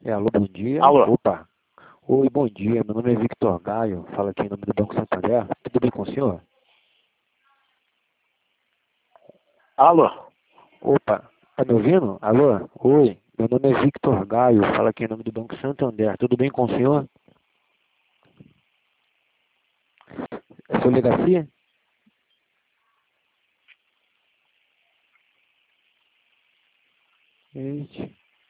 Alô, bom dia. Alô, Opa. Oi, bom dia. Meu nome é Victor Gaio. Falo aqui em nome do Banco Santander. Tudo bem com o senhor? alô, Opa. Tá me ouvindo? Alô? Oi. Meu nome é Victor Gaio. Falo aqui em nome do Banco Santander. Tudo bem com o senhor? É sua delegacia? Eita.